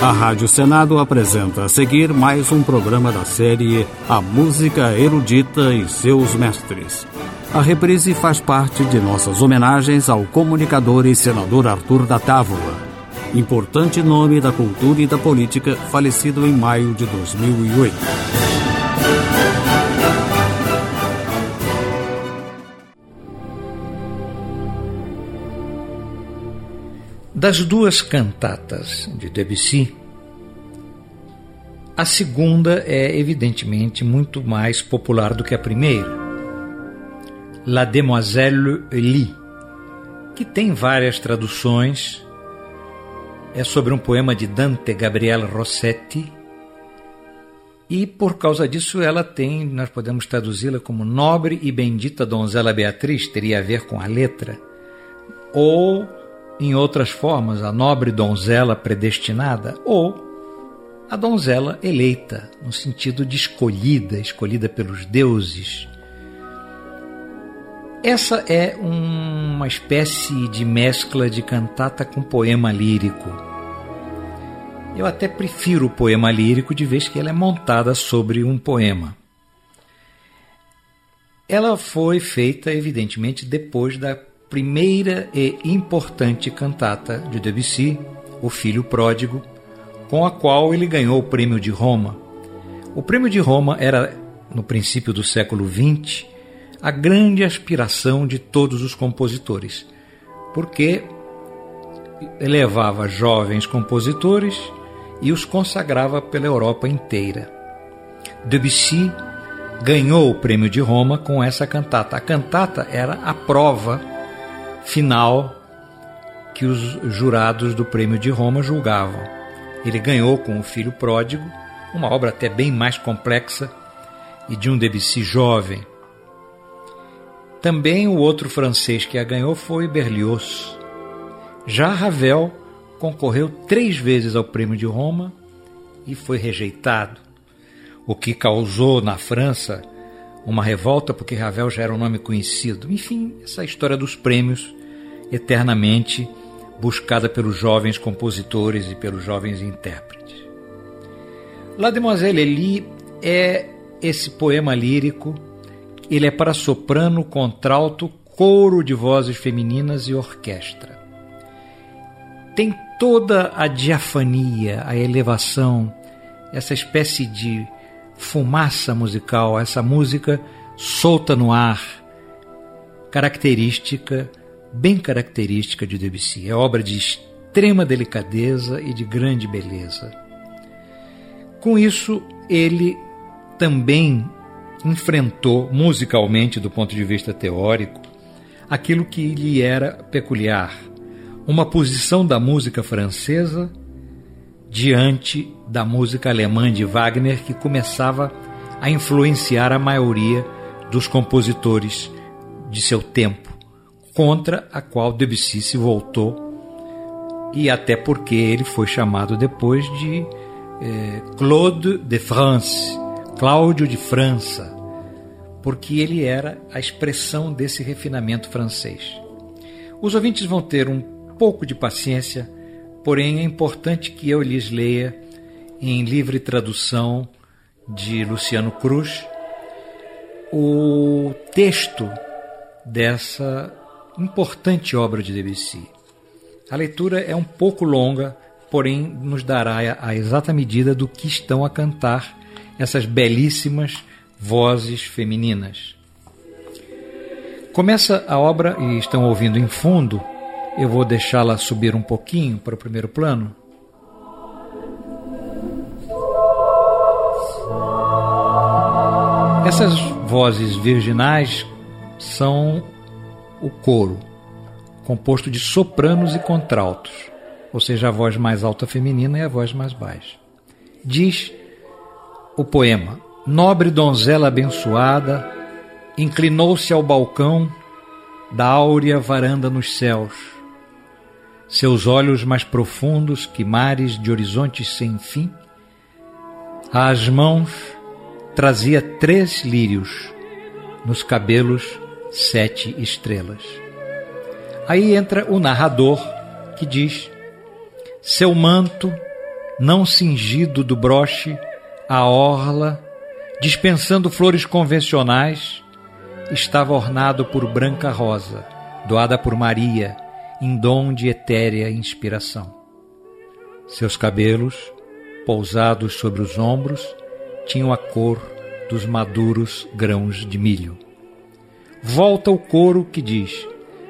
A Rádio Senado apresenta a seguir mais um programa da série A Música Erudita e Seus Mestres. A reprise faz parte de nossas homenagens ao comunicador e senador Arthur da Távola, importante nome da cultura e da política, falecido em maio de 2008. Das duas cantatas de Debussy, a segunda é evidentemente muito mais popular do que a primeira, La Demoiselle Elie, que tem várias traduções. É sobre um poema de Dante Gabriel Rossetti e, por causa disso, nós podemos traduzi-la como Nobre e Bendita Donzela Beatriz, teria a ver com a letra, ou, em outras formas, a Nobre Donzela Predestinada, ou a Donzela Eleita, no sentido de escolhida pelos deuses. Essa é uma espécie de mescla de cantata com poema lírico. Eu até prefiro o poema lírico, de vez que ela é montada sobre um poema. Ela foi feita, evidentemente, depois da primeira e importante cantata de Debussy, O Filho Pródigo, com a qual ele ganhou o Prêmio de Roma. O Prêmio de Roma era, no princípio do século XX, a grande aspiração de todos os compositores, porque elevava jovens compositores e os consagrava pela Europa inteira. Debussy ganhou o Prêmio de Roma com essa cantata. A cantata era a prova final que os jurados do Prêmio de Roma julgavam. Ele ganhou com O Filho Pródigo, uma obra até bem mais complexa e de um Debussy jovem. Também o outro francês que a ganhou foi Berlioz. Já Ravel concorreu 3 vezes ao Prêmio de Roma e foi rejeitado, o que causou na França uma revolta, porque Ravel já era um nome conhecido. Enfim, essa história dos prêmios eternamente buscada pelos jovens compositores e pelos jovens intérpretes. La Demoiselle Elie é esse poema lírico. Ele é para soprano, contralto, coro de vozes femininas e orquestra. Tem toda a diafania, a elevação, essa espécie de fumaça musical, essa música solta no ar, bem característica de Debussy. É obra de extrema delicadeza e de grande beleza. Com isso, ele também enfrentou, musicalmente, do ponto de vista teórico, aquilo que lhe era peculiar, uma posição da música francesa diante da música alemã de Wagner, que começava a influenciar a maioria dos compositores de seu tempo, contra a qual Debussy se voltou, e até porque ele foi chamado depois de Claude de France, Cláudio de França, porque ele era a expressão desse refinamento francês. Os ouvintes vão ter um pouco de paciência, porém é importante que eu lhes leia, em livre tradução de Luciano Cruz, o texto dessa importante obra de Debussy. A leitura é um pouco longa, porém nos dará a exata medida do que estão a cantar essas belíssimas vozes femininas. Começa a obra e estão ouvindo em fundo. Eu vou deixá-la subir um pouquinho para o primeiro plano. Essas vozes virginais são o coro, composto de sopranos e contraltos, ou seja, a voz mais alta feminina e a voz mais baixa. Diz o poema: Nobre donzela abençoada, inclinou-se ao balcão da áurea varanda nos céus. Seus olhos mais profundos que mares de horizontes sem fim, às mãos trazia 3 lírios, nos cabelos 7 estrelas. Aí entra o narrador que diz: seu manto não cingido do broche, a orla, dispensando flores convencionais, estava ornado por branca rosa, doada por Maria, em dom de etérea inspiração. Seus cabelos, pousados sobre os ombros, tinham a cor dos maduros grãos de milho. Volta o coro que diz: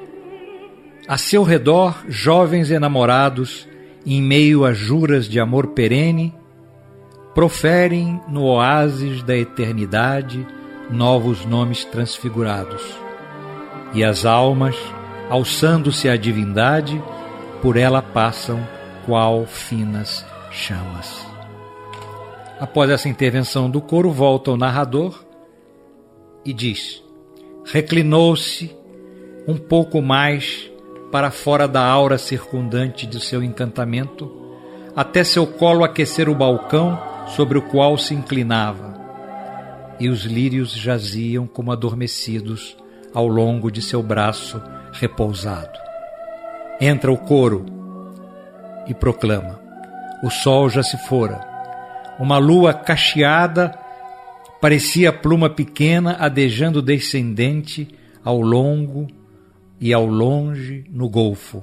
a seu redor, jovens enamorados, em meio a juras de amor perene, proferem no oásis da eternidade novos nomes transfigurados. E as almas, alçando-se à divindade, por ela passam qual finas chamas. Após essa intervenção do coro, volta o narrador e diz: reclinou-se um pouco mais para fora da aura circundante de seu encantamento, até seu colo aquecer o balcão sobre o qual se inclinava, e os lírios jaziam como adormecidos ao longo de seu braço repousado. Entra o coro e proclama: o sol já se fora. Uma lua cacheada parecia pluma pequena adejando descendente ao longo e ao longe no golfo,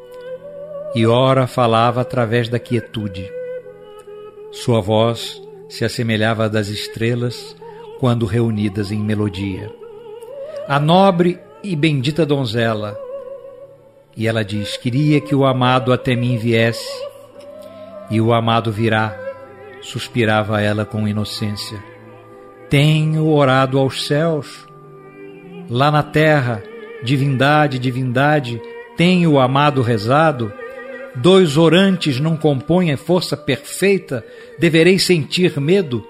e ora falava através da quietude. Sua voz se assemelhava à das estrelas quando reunidas em melodia. A nobre e bendita donzela, e ela diz: queria que o amado até mim viesse, e o amado virá, suspirava ela com inocência. Tenho orado aos céus, lá na terra, divindade, divindade, tenho o amado rezado. Dois orantes não compõem força perfeita, deverei sentir medo?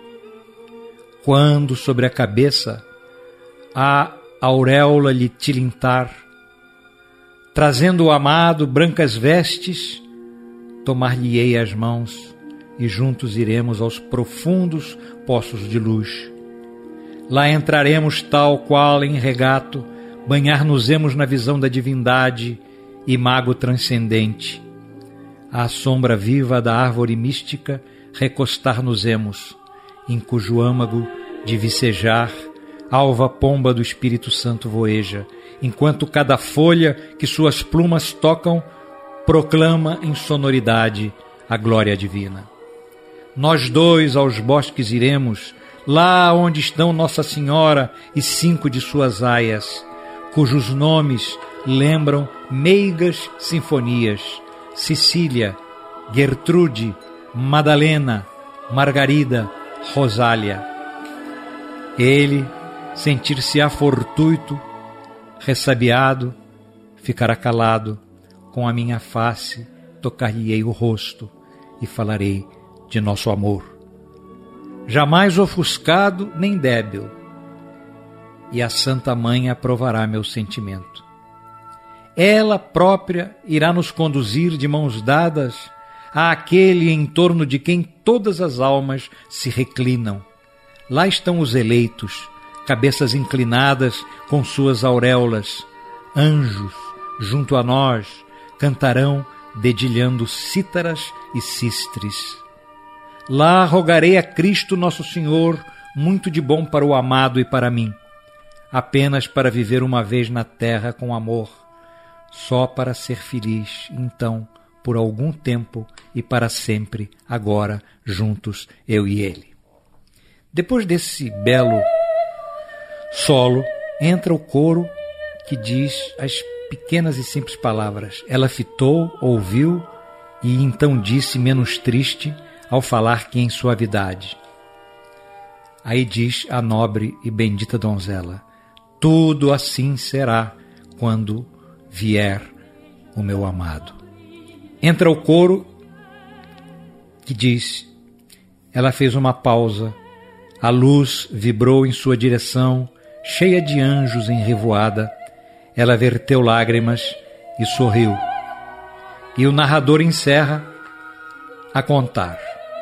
Quando sobre a cabeça a auréola lhe tilintar, trazendo o amado brancas vestes, tomar-lhe-ei as mãos e juntos iremos aos profundos poços de luz. Lá entraremos tal qual em regato, banhar-nos-emos na visão da divindade e mago transcendente. À sombra viva da árvore mística recostar-nos-emos, em cujo âmago de vicejar alva pomba do Espírito Santo voeja, enquanto cada folha que suas plumas tocam proclama em sonoridade a glória divina. Nós dois aos bosques iremos, lá onde estão Nossa Senhora e 5 de suas aias, cujos nomes lembram meigas sinfonias: Cecília, Gertrude, Madalena, Margarida, Rosália. Ele sentir-se-á fortuito, ressabiado, ficará calado, com a minha face tocar-lhe-ei o rosto e falarei de nosso amor. Jamais ofuscado nem débil, e a Santa Mãe aprovará meu sentimento. Ela própria irá nos conduzir de mãos dadas àquele em torno de quem todas as almas se reclinam. Lá estão os eleitos, cabeças inclinadas com suas auréolas. Anjos, junto a nós, cantarão dedilhando cítaras e sistres. Lá rogarei a Cristo Nosso Senhor muito de bom para o amado e para mim, apenas para viver uma vez na terra com amor, só para ser feliz, então, por algum tempo e para sempre, agora, juntos, eu e ele. Depois desse belo solo, entra o coro que diz as pequenas e simples palavras: ela fitou, ouviu e então disse, menos triste, ao falar que em suavidade. Aí diz a nobre e bendita donzela: tudo assim será quando vier o meu amado. Entra o coro que diz: ela fez uma pausa, a luz vibrou em sua direção, cheia de anjos em revoada, ela verteu lágrimas e sorriu. E o narrador encerra a contar: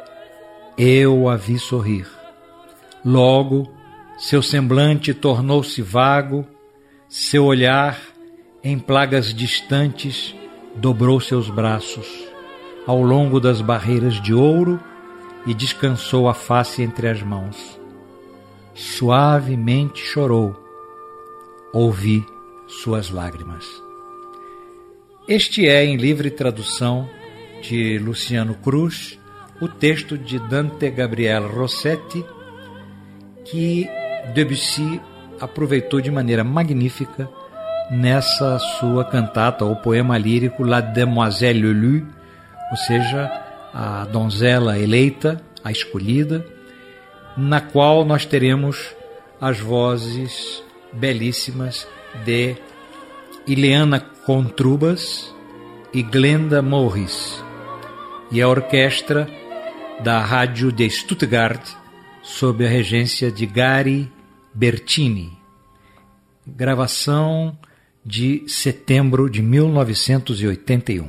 eu a vi sorrir. Logo, seu semblante tornou-se vago, seu olhar, em plagas distantes, dobrou seus braços, ao longo das barreiras de ouro e descansou a face entre as mãos. Suavemente chorou. Ouvi suas lágrimas. Este é, em livre tradução de Luciano Cruz, o texto de Dante Gabriel Rossetti, que Debussy aproveitou de maneira magnífica nessa sua cantata ou poema lírico La Demoiselle Élue, ou seja, a donzela eleita, a escolhida, na qual nós teremos as vozes belíssimas de Ileana Contrubas e Glenda Morris, e a orquestra da Rádio de Stuttgart, sob a regência de Gary Bertini. Gravação de setembro de 1981.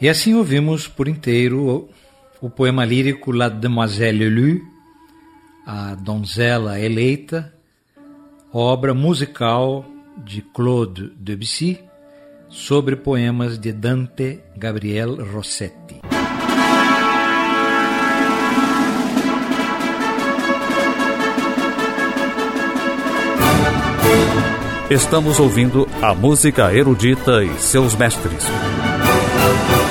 E assim ouvimos por inteiro o poema lírico La Demoiselle Élue, a Donzela Eleita, obra musical de Claude Debussy, sobre poemas de Dante Gabriel Rossetti. Estamos ouvindo a música erudita e seus mestres.